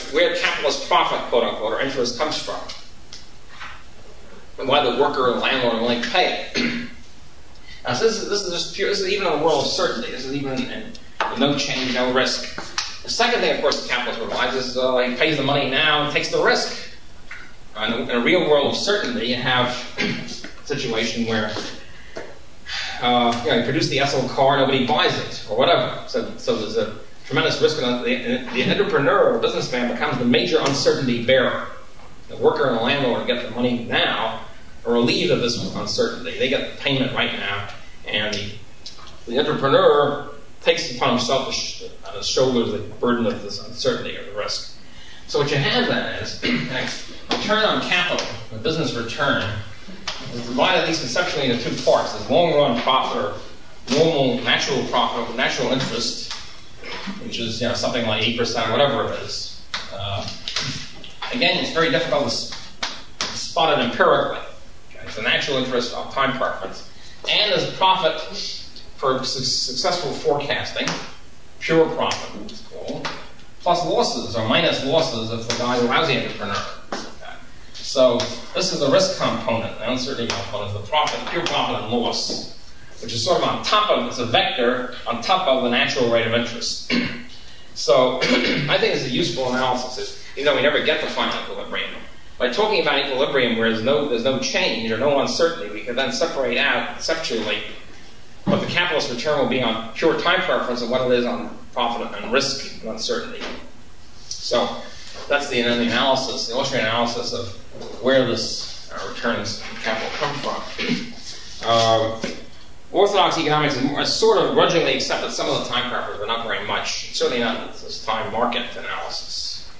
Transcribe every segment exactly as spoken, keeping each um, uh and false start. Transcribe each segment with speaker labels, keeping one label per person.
Speaker 1: where capitalist profit, quote unquote, or interest comes from, and why the worker or the landlord will only pay it. Now, so this is, this is just pure, this is even in the world of certainty. This is even in, in no change, no risk. The second thing, of course, the capitalist provides is uh, he pays the money now and takes the risk. Uh, in, a, in a real world of certainty, you have a situation where uh, you know, you produce the S L car, nobody buys it, or whatever. So, so there's a tremendous risk. And the, the entrepreneur or businessman becomes the major uncertainty bearer. The worker and the landlord get the money now, are relieved of this uncertainty. They get the payment right now, and the, the entrepreneur takes upon himself the sh- on his shoulders the burden of this uncertainty or the risk. So what you have then is a return on capital, a business return, is divided at least conceptually into two parts. There's long-run profit or normal natural profit, natural interest, which is you know something like eight percent or whatever it is. Uh, again, it's very difficult to spot it empirically. Okay? It's the natural interest of time preference. And there's profit for su- successful forecasting, pure profit, it's called, plus losses or minus losses if the guy is a lousy entrepreneur. Okay. So this is the risk component, the uncertainty component, the profit, pure profit and loss, which is sort of on top of, it's a vector on top of the natural rate of interest. So I think it's a useful analysis, even though we never get to final equilibrium. By talking about equilibrium where there's no, there's no change or no uncertainty, we can then separate out conceptually what the capitalist return will be on pure time preference and what it is on profit and risk and uncertainty. So that's the, the analysis, the illustrated analysis of where this uh, returns on capital come from. Uh, orthodox economics is, more, is sort of grudgingly accepted some of the time preference, but not very much. Certainly not this time market analysis.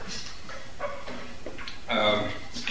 Speaker 1: Um,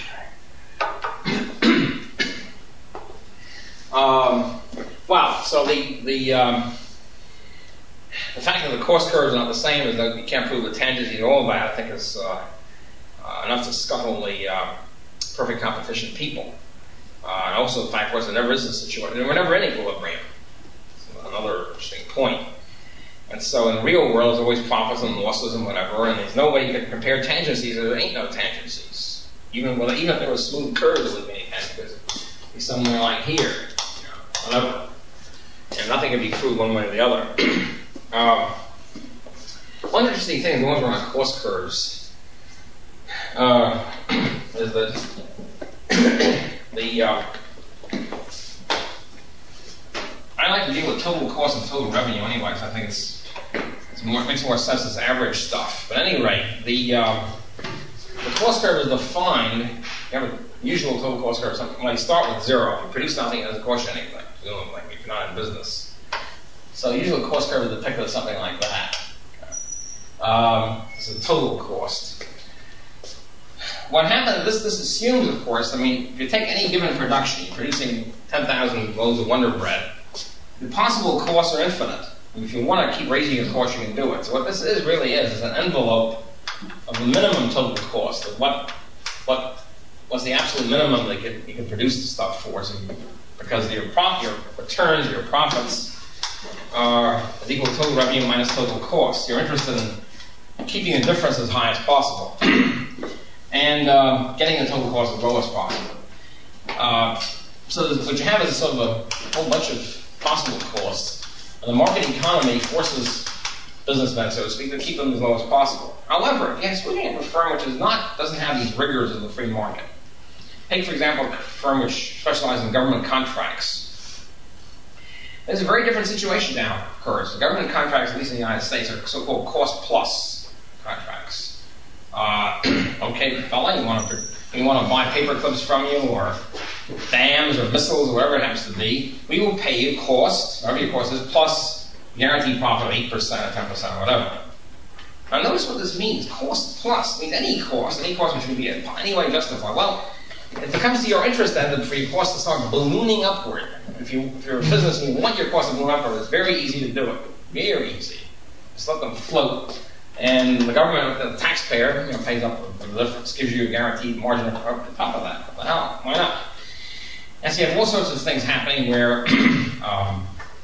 Speaker 1: um, wow, so the the um, the fact that the cost curves are not the same, is that you can't prove the tangency at all, that I think is uh, uh, enough to scuttle the uh, perfect competition people. Uh, and also the fact, of course, there never is a situation, we're never in equilibrium. That's another interesting point. And so in the real world, there's always profits and losses and whatever, and there's no way you can compare tangencies. There ain't no tangencies. Even well, even if there was smooth curves, there wouldn't be any tangencies. It'd be somewhere like here, you know, whatever. And nothing can be true one way or the other. um, one interesting thing, the ones around cost curves, uh, is that the uh, I like to deal with total cost and total revenue anyway, so I think it's, it's more, it makes more sense as average stuff. But at any rate, the um, the cost curve is defined. You have a usual total cost curve. Something like you start with zero. If you produce nothing, it doesn't cost you anything. Like if you're not in business. So the usual cost curve is depicted as something like that. Um, it's a total cost. What happens, this, this assumes, of course, I mean, if you take any given production, you're producing ten thousand loaves of Wonder Bread, the possible costs are infinite. If you want to keep raising your cost, you can do it. So what this is really is, is an envelope of the minimum total cost, of what what what's the absolute minimum that you, you can produce the stuff for. So you, because your, prof, your returns, your profits, are is equal to total revenue minus total cost. You're interested in keeping the difference as high as possible. and uh, getting the total cost as low as possible. Uh, so this, what you have is sort of a whole bunch of possible costs. And the market economy forces businessmen, so to speak, to keep them as low as possible. However, yes, we're looking at a firm which is not, doesn't have these rigors of the free market. Take, for example, a firm which specializes in government contracts. There's a very different situation now occurs. The government contracts, at least in the United States, are so-called cost-plus contracts. Uh, okay, fella, you want to you want to buy paper clips from you, or dams, or missiles, or whatever it happens to be. We will pay you cost, whatever your cost is, plus guaranteed profit of eight percent or ten percent or whatever. Now notice what this means. Cost plus means any cost, any cost which can be in any way justified. Well, if it comes to your interest then for your cost to start ballooning upward, if, you, if you're a business and you want your cost to balloon upward, it's very easy to do it. Very easy. Just let them float. And the government, the taxpayer, you know, pays up the difference, gives you a guaranteed margin up on top of that. What the hell? Why not? And so you have all sorts of things happening where um,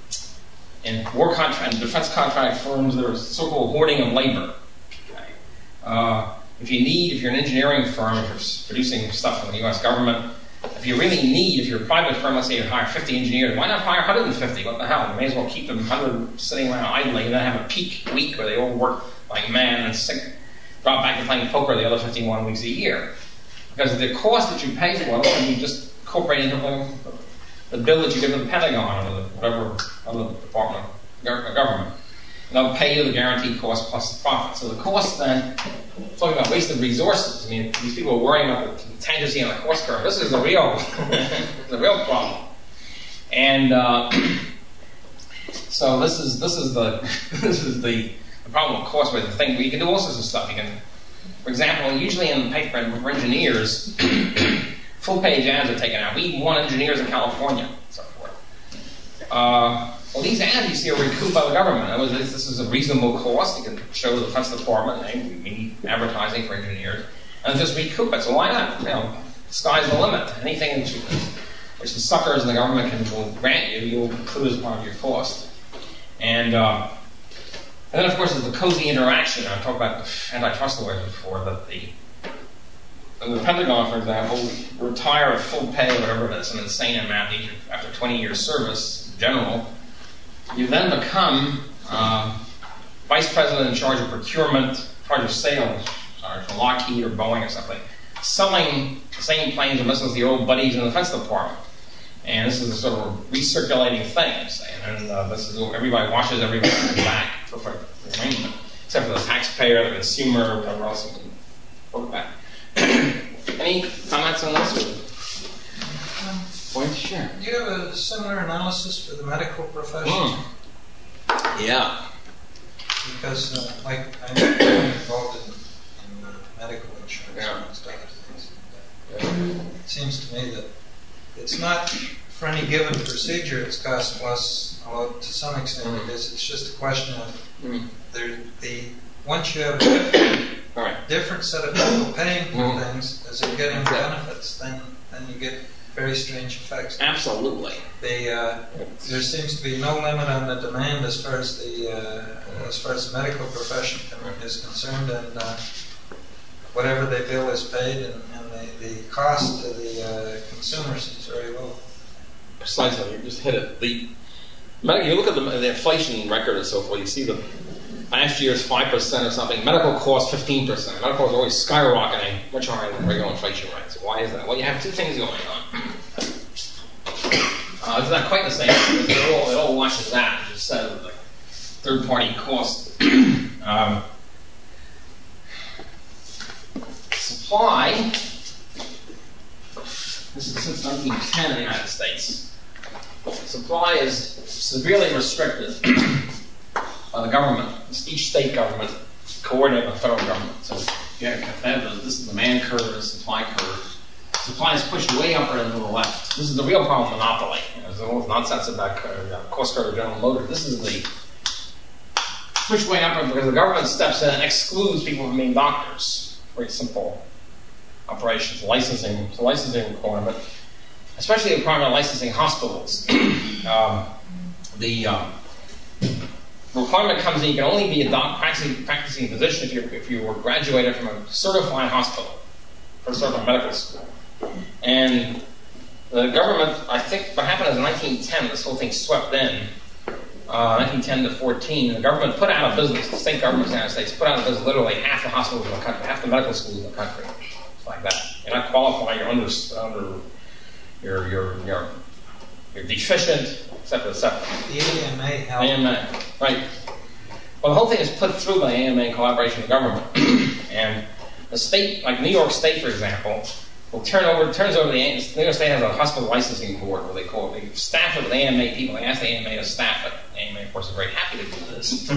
Speaker 1: in war contract and defense contract firms, there's so-called hoarding of labor. Okay. Uh, if you need, if you're an engineering firm, if you're producing stuff for the U S government, if you really need, if you're a private firm, let's say you hire fifty engineers, why not hire one hundred fifty? What the hell? You may as well keep them one hundred sitting around idling and then have a peak week where they all work like mad and sick, drop back to playing poker the other fifty-one weeks a year. Because the cost that you pay for it can be just incorporated into the, the bill that you give to the Pentagon or the, whatever other department of government. And they'll pay you the guaranteed cost plus the profit. So the cost then, talking about wasted resources, I mean, these people are worrying about the tangency on the cost curve. This is a real, the real problem. And uh, so this is this is the this is the, the problem of cost with the thing. You can do all sorts of stuff. You can, for example, usually in the paper for engineers, full page ads are taken out. We even want engineers in California, and so forth. Uh, Well, these ads you see are recouped by the government. In other words, this is a reasonable cost. You can show the Defense Department, hey, we need advertising for engineers, and just recoup it. So why not? You know, sky's the limit. Anything that you, which the suckers in the government can will grant you, you'll include as part of your cost. And uh, and then, of course, there's the cozy interaction. I talked about antitrust lawyers before, that the the Pentagon, for example, retire at full pay, whatever it is, an insane amount after twenty years service, in general. You then become uh, vice president in charge of procurement, in charge of sales, sorry, for Lockheed or Boeing or something, selling the same planes and missiles to your old buddies in the Defense Department. And this is a sort of recirculating thing, I'm saying. And uh, this is everybody washes everybody back for, for the arrangement, except for the taxpayer, the consumer, whatever else you can work back. Any comments on this? Point? Sure.
Speaker 2: Do you have a similar analysis for the medical profession?
Speaker 1: Mm. Yeah.
Speaker 2: Because, uh, like, I'm involved in, in uh, medical insurance
Speaker 1: Yeah.
Speaker 2: and stuff. Things like that. Yeah. It seems to me that it's not for any given procedure it's cost plus, although to some extent
Speaker 1: Mm.
Speaker 2: it is. It's just a question of
Speaker 1: Mm.
Speaker 2: there, the once you have a different,
Speaker 1: All right.
Speaker 2: different set of people paying for
Speaker 1: Mm.
Speaker 2: things as they're getting benefits, then then you get very strange effects.
Speaker 1: Absolutely.
Speaker 2: The, uh, there seems to be no limit on the demand as far as the uh, as far as the medical profession is concerned, and uh, whatever they bill is paid, and, and the, the cost to the uh, consumers is very low.
Speaker 1: Precisely. You just hit it. The you look at the, the inflation record and so forth. You see the last year's five percent or something. Medical costs fifteen percent. Medical costs are always skyrocketing, much higher than regular inflation rates. Why is that? Well, you have two things going on. Uh, it's not quite the same. It all, it all washes out. It just says like third-party cost. um, supply. This is since nineteen ten in the United States. Supply is severely restricted by the government. Each state government coordinated with the federal government. So yeah, this is the demand curve, the supply curve. Supply is pushed way upward and to the left. This is the real problem with monopoly. You know, there's all nonsense about uh, cost curve of General Motors. This is the pushed way upward because the government steps in and excludes people from being doctors. Very simple operations. Licensing, it's a licensing requirement, especially the requirement of licensing hospitals. um, the um, requirement comes in, you can only be a doc, practicing, practicing physician if you if you were graduated from a certified hospital or certified medical school. And the government, I think what happened is in nineteen ten, this whole thing swept in, uh, nineteen ten to fourteen, the government put out of business, the state governments in the United States put out of business literally half the hospitals in the country, half the medical schools in the country. It's like that. You're not qualified, you're under, under you're, you're, you're, you're deficient, et cetera, et cetera.
Speaker 2: The A M A helped.
Speaker 1: A M A, right. Well, the whole thing is put through by A M A in collaboration with the government. And the state, like New York State, for example, will turn over, turns over the, New York State has a hospital licensing board where they call it, they staff it with A M A people. They ask the A M A to staff it. The A M A, of course, is very happy to do this.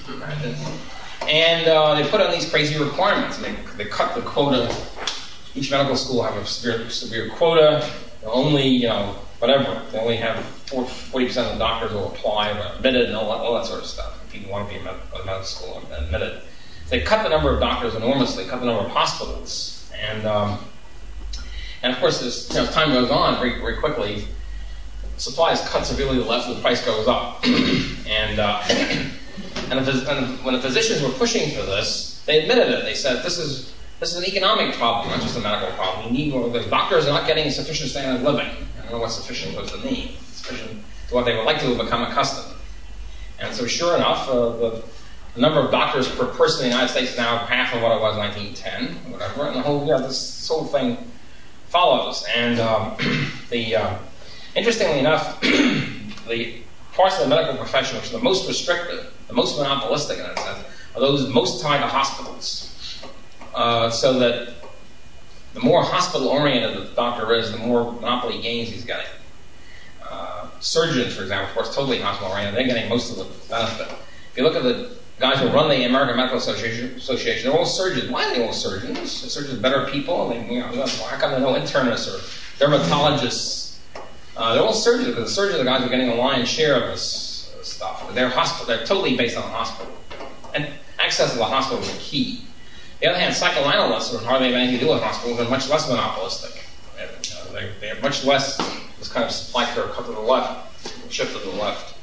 Speaker 1: And uh, they put on these crazy requirements. And they, they cut the quota. Each medical school will have a severe, severe quota. They'll only, you know, whatever. They only have forty percent of the doctors will apply, or admitted, and all that, all that sort of stuff. If people want to be in med- medical school and admitted. They cut the number of doctors enormously, cut the number of hospitals. And, um, and of course, as, you know, as time goes on, very, very quickly, supply is cut severely to the left and the price goes up. and, uh, and, the, and when the physicians were pushing for this, they admitted it. They said, this is This is an economic problem, not just a medical problem. You need more. The doctors are not getting a sufficient standard of living. I don't know what sufficient is supposed to mean. Sufficient to what they would like to have become accustomed. And so, sure enough, uh, the, the number of doctors per person in the United States is now half of what it was in nineteen ten, or whatever. And the whole, yeah, this, this whole thing follows. And um, the uh, interestingly enough, the parts of the medical profession which are the most restrictive, the most monopolistic in that sense, are those most tied to hospitals. Uh, so that the more hospital-oriented the doctor is, the more monopoly gains he's getting. Uh, surgeons, for example, of course, totally hospital-oriented, they're getting most of the benefit. If you look at the guys who run the American Medical Association, Association they're all surgeons. Why are they all surgeons? The surgeons are better people. They, you know, how come there are no internists or dermatologists? Uh, they're all surgeons because the surgeons are the guys who are getting a lion's share of this uh, stuff. They're hospital. They're totally based on the hospital, and access to the hospital is key. On the other hand, psychoanalysts don't hardly have anything to do with hospitals. They're much less monopolistic. And, uh, they, they have much less this kind of supply curve cut to the left, shift to the left.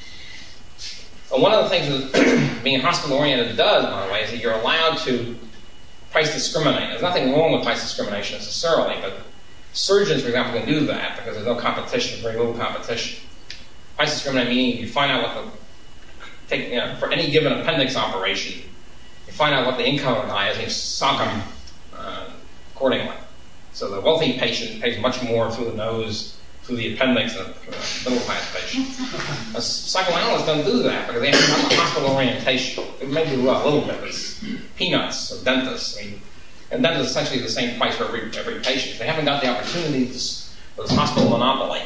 Speaker 1: And one of the things that being hospital-oriented does, by the way, is that you're allowed to price discriminate. There's nothing wrong with price discrimination necessarily, but surgeons, for example, can do that because there's no competition, very little competition. Price discriminate meaning you find out what the, take, you know, for any given appendix operation, you find out what the income of the guy is and you sock them uh, accordingly. So the wealthy patient pays much more through the nose, through the appendix, than the middle class patient. A psychoanalysts don't do that because they have a hospital orientation. It may do a little bit, it's peanuts, or dentists. I mean, and dentists is essentially the same price for every, every patient. They haven't got the opportunity to, for this hospital monopoly.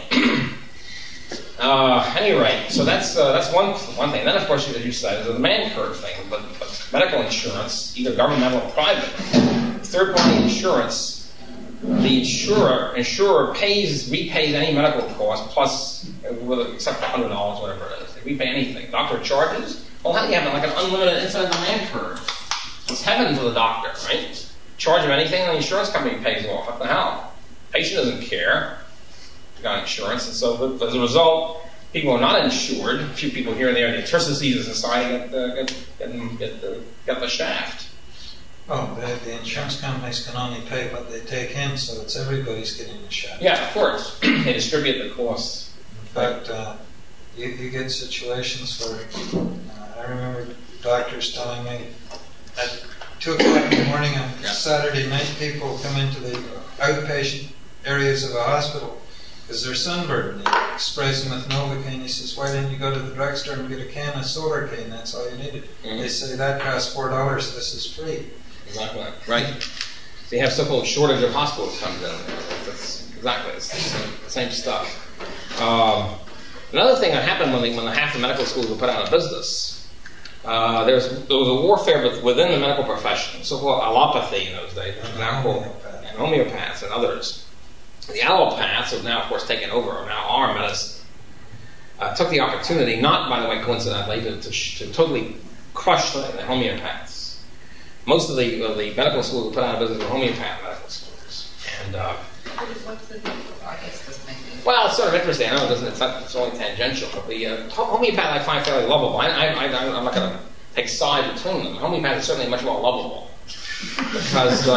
Speaker 1: Uh, at any rate, so that's uh, that's one one thing. And then, of course, as you said, there's a demand curve thing. But, but medical insurance, either governmental or private, third-party insurance, the insurer insurer pays repays any medical cost plus, except for one hundred dollars, whatever it is. They repay anything. Doctor charges. Well, how do you have like an unlimited incident demand curve? It's heaven to the doctor, right? Charge him anything, and the insurance company pays off. What the hell? Patient doesn't care. Got insurance, and so as a result, people are not insured. A few people here and there in the interstices of society get the, get, get, get, the, get the shaft.
Speaker 2: Oh, the, the insurance companies can only pay what they take in, so it's everybody's getting the shaft.
Speaker 1: Yeah, of course. They distribute the costs.
Speaker 2: In fact, uh, you, you get situations where uh, I remember doctors telling me at two o'clock in the morning on yeah. Saturday night, people come into the outpatient areas of a hospital because they're sunburned. He sprays them with Novocaine. He says, why didn't you go to the drugstore and get a can of Solarcaine? That's all you needed. Mm-hmm. They say, that costs four dollars. This is free.
Speaker 1: Exactly. Right. So you have so-called shortage of hospitals comes in. That's exactly it's the same, the same stuff. Um, another thing that happened when, the, when the half the medical schools were put out of business, uh, there, was, there was a warfare with, within the medical profession, so-called allopathy in those days,
Speaker 2: and
Speaker 1: now called and homeopaths and others. The allopaths, who have now, of course, taken over, are now our medicine, uh, took the opportunity, not, by the way, coincidentally, to, to, to totally crush the, the homeopaths. Most of the, uh, the medical schools were put out of business were homeopath medical schools. And, uh,
Speaker 3: what's the I guess this may be.
Speaker 1: Well, it's sort of interesting. I know it doesn't, it's, not, it's only tangential, but the uh, homeopath I find fairly lovable. I, I, I, I'm not going to take sides between them. Homeopath is certainly much more lovable. Because,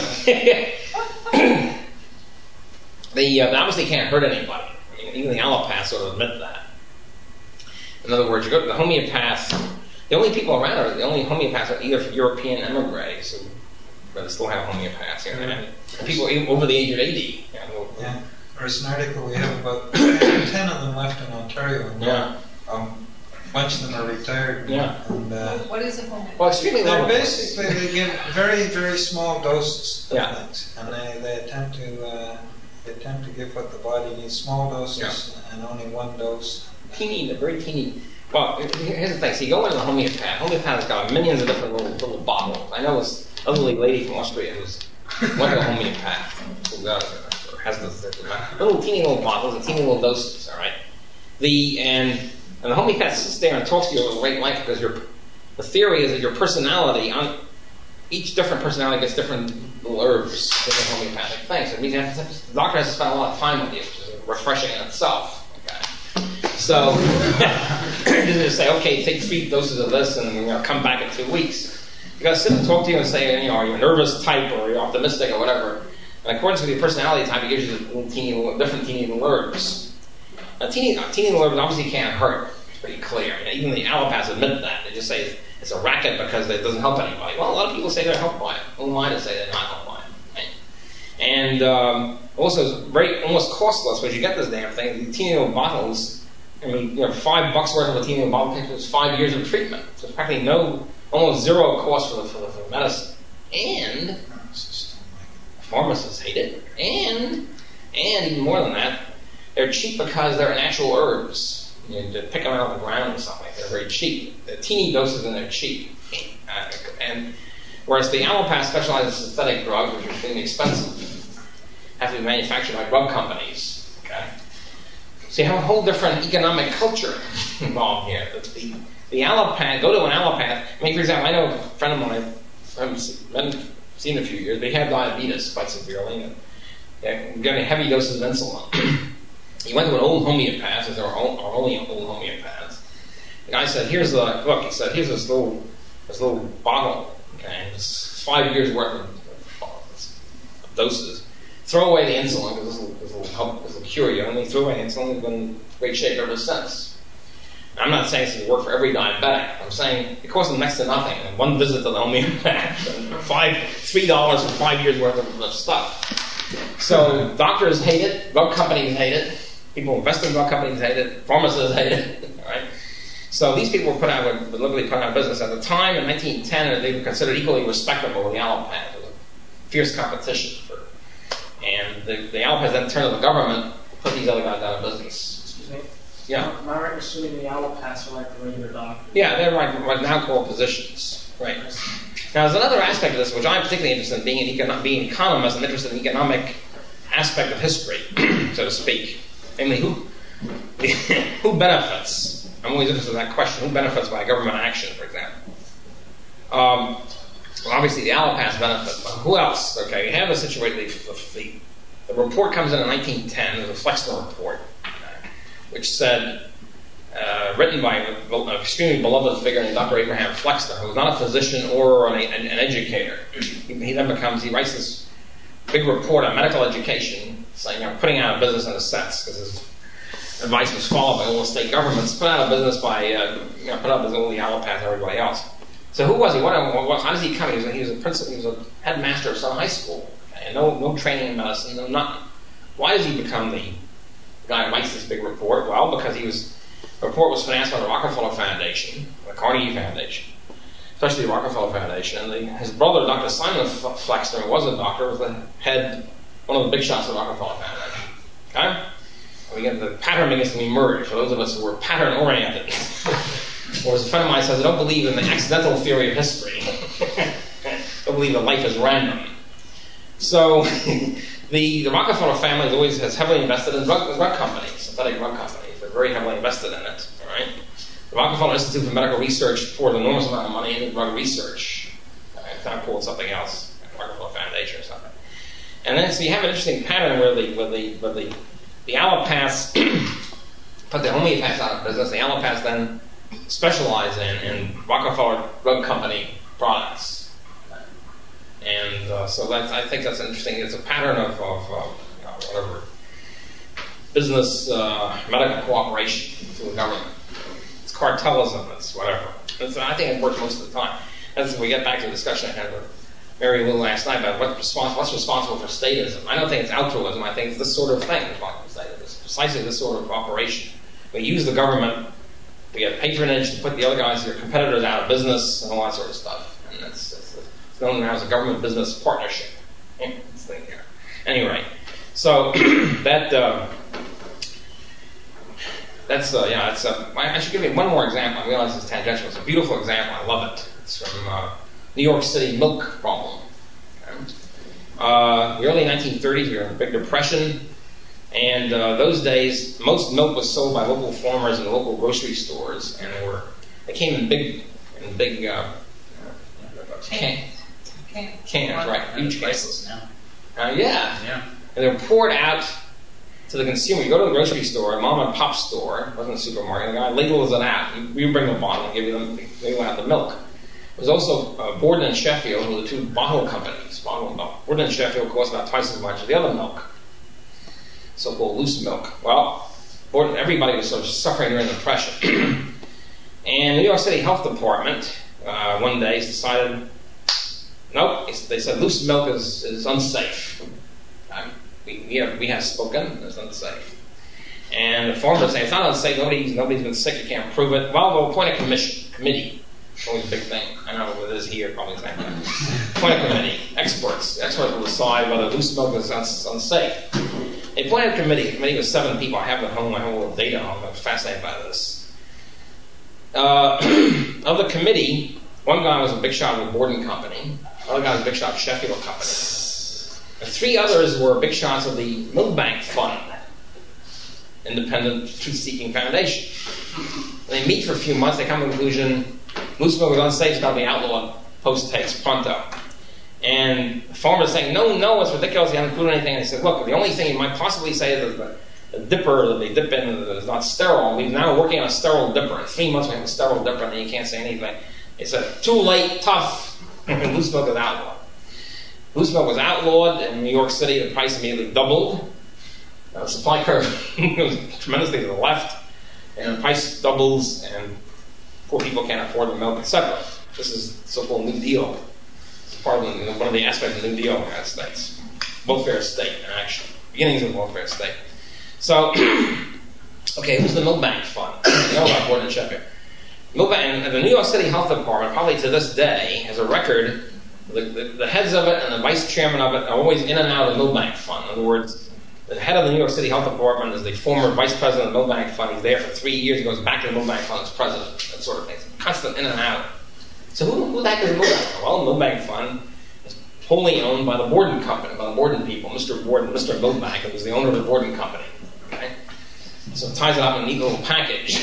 Speaker 1: uh, They uh, obviously can't hurt anybody. I mean, even the allopaths sort of admit that. In other words, you go to the homeopaths, the only people around are, the only homeopaths are either European emigres who still have homeopaths, you know, and people over the age of eighty. You know,
Speaker 2: yeah. There's an article, we have about ten of them left in Ontario. And
Speaker 1: yeah.
Speaker 2: Um, a bunch of them are retired.
Speaker 1: Yeah.
Speaker 2: And, uh,
Speaker 3: what is a homeopath?
Speaker 1: Well, extremely
Speaker 2: They're basically, they give very, very small doses of
Speaker 1: yeah.
Speaker 2: things. And they, they attempt to... Uh, They attempt to give what the body needs, small doses, yeah. and only one dose.
Speaker 1: Teeny, the very teeny. Well, here's the thing. So you go into the homeopath. Homeopath has got millions of different little, little bottles. I know this elderly lady from Austria who's went to a homeopath who does or has this little teeny little bottles and teeny little doses. All right. The and and the homeopath sits there and talks to you at a great length because your the theory is that your personality on each different personality gets different little herbs, different homeopathic things. It means you have to, the doctor has to spend a lot of time with you, which is refreshing in itself. Okay. So, you just say, okay, take three doses of this and you know, come back in two weeks. You got to sit and talk to you and say, you know, are you a nervous type or are you optimistic or whatever. And in accordance with your personality type, it gives you the little teeny, little, different teeny alerts. Now, teeny, teeny alerts obviously can't hurt. It's pretty clear. You know, even the allopaths admit that. They just say it's a racket because it doesn't help anybody. Well, a lot of people say they're helped by it. Who am I to say they're not helped by it? Right? And um, also, it's very almost costless because you get this damn thing. The teeny little bottles, I mean, you know, five bucks worth of a teeny little bottle is five years of treatment. So it's practically no, almost zero cost for the, for the, for the medicine. And pharmacists hate it. And, and even more than that, they're cheap because they're natural herbs. You know, to pick them out of the ground or something. They're very cheap. They're teeny doses and they're cheap. Uh, and whereas the allopath specializes in synthetic drugs, which are extremely expensive, have to be manufactured by drug companies. Okay. So you have a whole different economic culture involved here. The, the allopath, go to an allopath. I mean, for example, I know a friend of mine, I haven't seen in a few years, but he had diabetes quite severely, and yeah, getting heavy doses of insulin. He went to an old homeopath, as there are only old homeopaths. The guy said, here's the, look, he said, here's this little, this little bottle, okay, it's five years worth of, of doses. Throw away the insulin, because this will, this will help, this will cure you. And he threw away the insulin, he's been in great shape ever since. I'm not saying this will work for every diabetic. I'm saying it costs them next to nothing. And one visit to the homeopath, and five, three dollars for five years worth of, of stuff. So doctors hate it, drug companies hate it, people invest in drug companies hate it, pharmacists hate it. All right. So these people were put out, were literally put out of business. At the time, in nineteen ten, they were considered equally respectable with the allopath. It was a fierce competition for. And the, the allopath then turned to the government, put these other guys out of business.
Speaker 4: Excuse me?
Speaker 1: Yeah.
Speaker 4: Am I right in assuming the allopaths are like the regular doctors?
Speaker 1: Yeah, they're like what now called physicians. Right. Now, there's another aspect of this, which I'm particularly interested in, being an, econo- being an economist. I'm interested in the economic aspect of history, so to speak. Namely, who, who benefits? I'm always interested in that question. Who benefits by government action, for example? Um, well, obviously, the allopaths benefit, but who else? Okay, you have a situation, the, the, the report comes in in nineteen ten, there's a Flexner report, okay, which said, uh, written by an extremely beloved figure named Doctor Abraham Flexner, who was not a physician or an, an, an educator. He, he then becomes, he writes this big report on medical education, saying, you know, putting out of business in a sense, because his advice was followed by all the state governments, put out of business by, uh, you know, put up as all the allopath and everybody else. So who was he? What, what, how does he come? He was, a, he was a principal, he was a headmaster of some high school, okay, and no, no training in medicine, no nothing. Why does he become the guy who writes this big report? Well, because he was, the report was financed by the Rockefeller Foundation, the Carnegie Foundation, especially the Rockefeller Foundation. And the, his brother, Doctor Simon Flexner, who was a doctor, was the head, one of the big shots of the Rockefeller Foundation. Okay? We get the pattern begins to emerge for those of us who are pattern-oriented. Or as a friend of mine says, I don't believe in the accidental theory of history. I don't believe that life is random. So the, the Rockefeller family is always has heavily invested in drug, drug companies, synthetic drug companies. They're very heavily invested in it. All right? The Rockefeller Institute for Medical Research poured an enormous amount of money into drug research. It's not called something else, like Rockefeller Foundation or something. And then so you have an interesting pattern where the where the where the, the allopaths put the homeopaths out of business. The allopaths then specialize in, in Rockefeller drug company products. And uh, so that's, I think that's interesting. It's a pattern of, of uh, you know, whatever, business, uh, medical cooperation to the government. It's cartelism, it's whatever. It's, I think it works most of the time. As we get back to the discussion I had with Mary Lou last night about what respons- what's responsible for statism. I don't think it's altruism. I think it's this sort of thing. It's precisely this sort of operation. We use the government to get patronage, to put the other guys, your competitors, out of business, and all that sort of stuff. And that's, that's it's known now as a government-business partnership. This thing here. Anyway, so that uh, that's uh, yeah. That's uh, I should give you one more example. I realize it's tangential. It's a beautiful example. I love it. It's from uh, New York City milk problem. Okay. Uh, the early nineteen thirties, we were in the Big Depression. And uh, those days, most milk was sold by local farmers in local grocery stores, and they were they came in big, in big uh, cans,
Speaker 3: Cans.
Speaker 1: cans, right? Huge
Speaker 5: Priceless
Speaker 1: cans.
Speaker 5: now.
Speaker 1: Uh, yeah.
Speaker 5: Yeah.
Speaker 1: And they were poured out to the consumer. You go to the grocery store, a mom and pop store, it wasn't a supermarket. The guy ladles it out. You, you bring the bottle and give them, give them out the milk. There's also uh, Borden and Sheffield, who are the two bottle companies, bottled milk. Borden and Sheffield cost about twice as much as the other milk, so-called loose milk. Well, Borden, everybody was sort of suffering during the Depression. And the New York City Health Department uh, one day decided, nope, they said loose milk is, is unsafe. Um, we, we, have, we have spoken, it's unsafe. And the farmers say, it's not unsafe, nobody's, nobody's been sick, you can't prove it. Well, they'll appoint a commission, committee. It's always a big thing. I know what it is here, probably the same thing. Appoint a committee, experts. Experts will decide whether loose milk is uns- unsafe. They appointed a committee. The committee was seven people. I have it at home, I have a little data on them. I'm fascinated by this. Uh, of the committee, one guy was a big shot of the Borden Company. Another guy was a big shot of Sheffield Company. And three others were big shots of the Milbank Fund, independent truth-seeking foundation. They meet for a few months. They come to the conclusion loose milk is unsafe. It's got to be outlawed. Post haste, pronto. And the farmers saying, no, no, it's ridiculous. You haven't included anything. And they said, look, the only thing you might possibly say is that the, the dipper that they dip in is not sterile. We're now working on a sterile dipper. In three months we have a sterile dipper, and you can't say anything. They said, too late, tough. Loose milk is outlawed. Loose milk was outlawed in New York City. The price immediately doubled. Uh, the supply curve was tremendously to the left, and the price doubles, and poor people can't afford the milk, et cetera. This is the so-called New Deal. It's part of the, one of the aspects of the New Deal in the United States. Welfare state, in action. Beginnings of the welfare state. So, okay, who's the Milbank Fund? You know about Borden and Sheffield. Milbank, and the New York City Health Department, probably to this day, has a record. The, the, the heads of it and the vice chairman of it are always in and out of the Milbank Fund. In other words, the head of the New York City Health Department is the former vice president of the Milbank Fund. He's there for three years. He goes back to the Milbank Fund as president. That sort of thing. It's constant in and out. So who, who the heck is the Milbank Fund? Well, the Milbank Fund is wholly owned by the Borden Company, by the Borden people. Mister Borden, Mister Milbank, was the owner of the Borden Company. Okay? So it ties it up in a neat little package.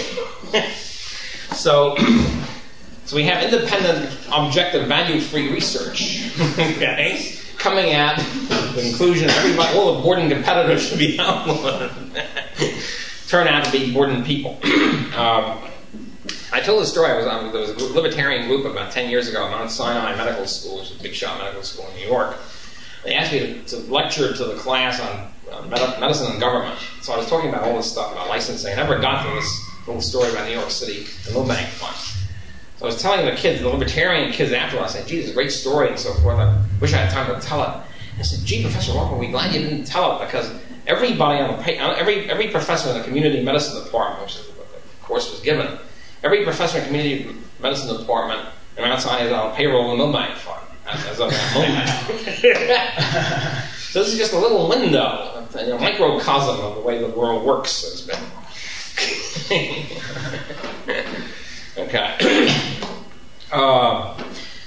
Speaker 1: so, so we have independent, objective, value-free research. Okay? Coming at the conclusion everybody, all the Borden competitors should be outlawed. Turn out to be Borden people. um, I told the story. I was on, there was a libertarian group about ten years ago at Mount Sinai Medical School, which is a big shot medical school in New York. They asked me to, to lecture to the class on uh, med- medicine and government. So I was talking about all this stuff about licensing. I never got to this little story about New York City, the Milbank Fund. So I was telling the kids, the libertarian kids afterwards, I said, gee, it's a great story and so forth. I wish I had time to tell it. I said, gee, Professor Walker, we're glad you didn't tell it, because everybody on the pa- every every professor in the community medicine department, which is what the course was given, every professor in the community medicine department and outside is on payroll in the Milbank Fund as, as of that moment. So this is just a little window, a microcosm of the way the world works, so to speak. Okay. uh,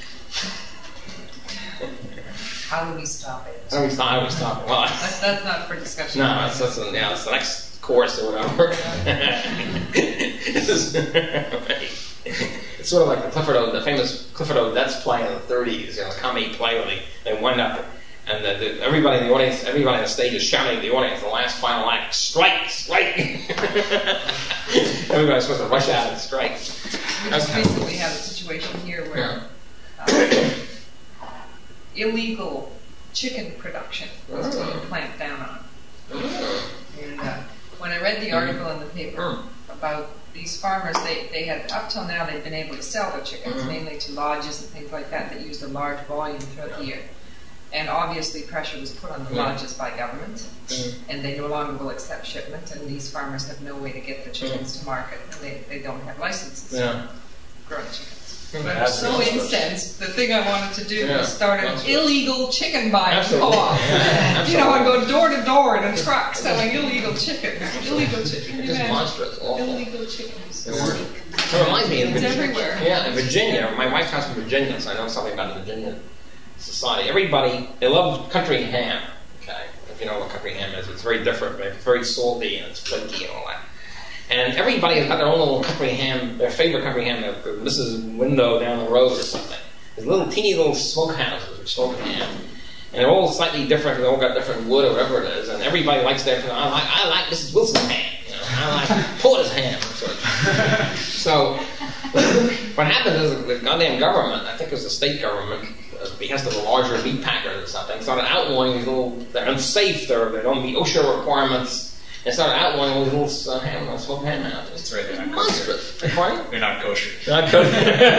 Speaker 3: How do we stop it?
Speaker 1: How do we stop? How do we stop it? Well,
Speaker 3: That's, that's not for discussion.
Speaker 1: no, that's, that's, a, yeah, that's the next course or whatever. This is, it's sort of like the Clifford O, the famous Clifford Odets play in the thirties, you know, the comedy play where they, they wind up and the, the, everybody in the audience, everybody on the stage is shouting at the audience, the last final act, strike, strike! Everybody's supposed to rush out and strike.
Speaker 3: We just basically have a situation here where uh, illegal chicken production was being clamped down on. And uh, when I read the article in the paper about these farmers, they, they had, up till now, they've been able to sell their chickens, mainly to lodges and things like that that used a large volume throughout the year. And obviously pressure was put on the lodges by government, and they no longer will accept shipment, and these farmers have no way to get the chickens to market, and they, they don't have licenses
Speaker 1: Yeah.
Speaker 3: for growing chickens. But I was so incensed, the thing I wanted to do
Speaker 1: Yeah,
Speaker 3: was start an
Speaker 1: absolutely.
Speaker 3: illegal chicken buying
Speaker 1: Absolutely.
Speaker 3: co-op.
Speaker 1: Yeah,
Speaker 3: You know, and
Speaker 1: absolutely.
Speaker 3: go door to door in a truck selling illegal chicken. Illegal chicken.
Speaker 1: It's just monstrous, awful.
Speaker 3: Illegal chickens.
Speaker 1: It reminds me, in
Speaker 3: It's
Speaker 1: Virginia,
Speaker 3: everywhere.
Speaker 1: yeah, in Virginia, my wife comes from Virginia, so I know something about the Virginia society. Everybody, they love country ham, okay? If you know what country ham is, it's very different, but it's very salty and it's flaky and all that. And everybody has got their own little country ham, their favorite country ham, their, their Missus Window down the road or something. There's little teeny little smokehouses which smoke ham. And they're all slightly different, they all got different wood or whatever it is, and everybody likes their, I like, I like Missus Wilson's ham, you know, I like Porter's ham, sort of. So, what happens is the goddamn government, I think it was the state government, uh, behest of the larger meat packers or something, started outlawing these little, they're unsafe, they're, they don't meet OSHA requirements, and started outlawing these little uh, ham, uh, smoked ham houses.
Speaker 5: That's right, they're not
Speaker 1: monstrous.
Speaker 5: kosher.
Speaker 1: Right?
Speaker 5: They're not kosher.
Speaker 1: They're not kosher.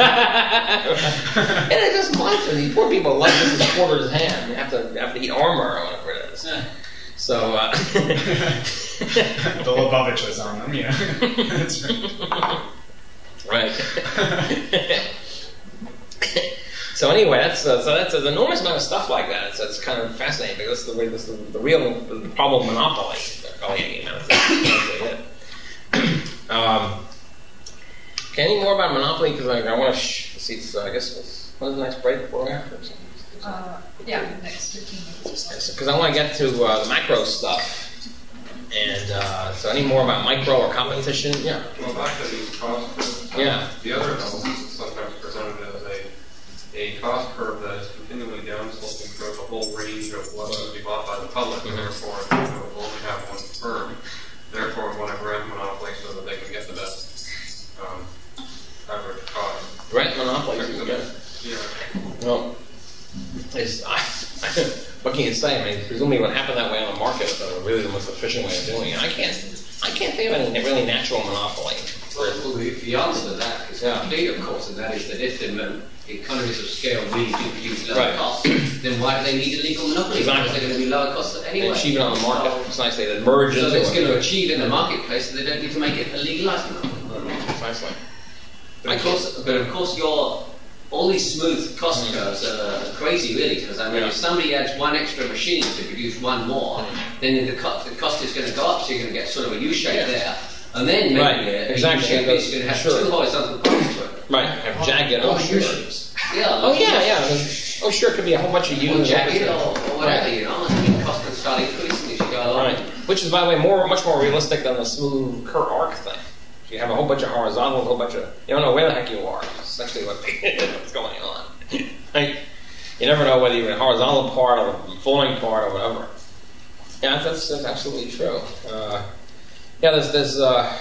Speaker 1: And it's just monstrous. These poor people love this as quarters ham. You have to, have to eat armor or whatever it is. So, uh...
Speaker 5: the Lubavitch was on them, you know. That's right.
Speaker 1: Right. So anyway, that's uh, so that's an enormous amount of stuff like that. It's, it's kind of fascinating because this is the way this is the, the real the problem of monopoly. They're calling it. That's it. Um, okay, any more about monopoly? Because I, I want to sh- see. So I guess when's the next break before or after?
Speaker 3: Uh, yeah, next fifteen minutes or so.
Speaker 1: Because I want to get to uh, the macro stuff. And uh, so, any more about micro or competition? Yeah.
Speaker 6: Well, back to the cost curve.
Speaker 1: Yeah.
Speaker 6: The other analysis is sometimes presented as a a cost curve that is continually downsloping throughout the whole range of what would be bought by the public, and therefore it will only have one firm. Therefore, we want to grant monopoly so that they can get the best um, average cost.
Speaker 1: Grant monopoly. Yeah.
Speaker 6: Yeah.
Speaker 1: Well, it's, I, what can you say? I mean, presumably what happened that way on the market is really the most efficient way of doing it. I can't, I can't think of any really natural monopoly.
Speaker 7: Well, the, the answer to that is
Speaker 1: Yeah.
Speaker 7: complete, of course, and that is that if the um, economies of scale really do produce lower
Speaker 1: Right.
Speaker 7: costs, then why do they need a legal monopoly?
Speaker 1: Exactly.
Speaker 7: Because they're going to be lower costs anyway.
Speaker 1: They achieve it on the market
Speaker 7: So,
Speaker 1: precisely. They merge
Speaker 7: so
Speaker 1: into
Speaker 7: it's going to
Speaker 1: it.
Speaker 7: achieve in the marketplace, so they don't need to make it a legalized monopoly.
Speaker 1: Precisely.
Speaker 7: But of course, but of course, your all these smooth cost curves are crazy, really, because I mean,
Speaker 1: Yeah.
Speaker 7: if somebody adds one extra machine to produce one more, then the, co- the cost is going to go up, so you're going to get sort of a U-shape
Speaker 1: Yeah.
Speaker 7: there, and then maybe
Speaker 1: Right,
Speaker 7: a, a
Speaker 1: exactly.
Speaker 7: U-shape is going to have
Speaker 1: Sure.
Speaker 7: two horizontal parts to it.
Speaker 1: Right. Have jagged.
Speaker 7: All
Speaker 1: Oh,
Speaker 7: the
Speaker 1: sure.
Speaker 7: U-shapes. Yeah.
Speaker 1: Oh, yeah, yeah. I mean, oh, sure. It could be a whole bunch of
Speaker 7: Or
Speaker 1: units.
Speaker 7: jagged or, or whatever,
Speaker 1: Right.
Speaker 7: you know, and the cost can start increasing as you go along.
Speaker 1: Right. Which is, by the way, more, much more realistic than the smooth cur arc thing. You have a whole bunch of horizontals, a whole bunch of, you don't know where the heck you are. That's essentially what, what's going on. Like, you never know whether you're in a horizontal part or a falling part or whatever. Yeah, that's, that's absolutely true. Uh, yeah, there's, there's, uh,